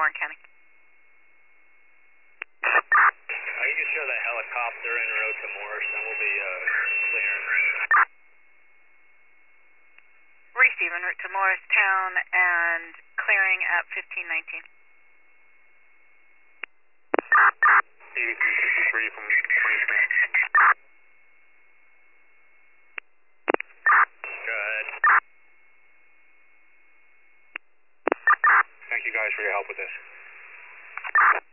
Warren County. You can show that helicopter en route to Morris, and we'll be clearing. Receive en route to Morristown and clearing at 1519. 8363 from 23. Go ahead. Thank you guys for your help with this.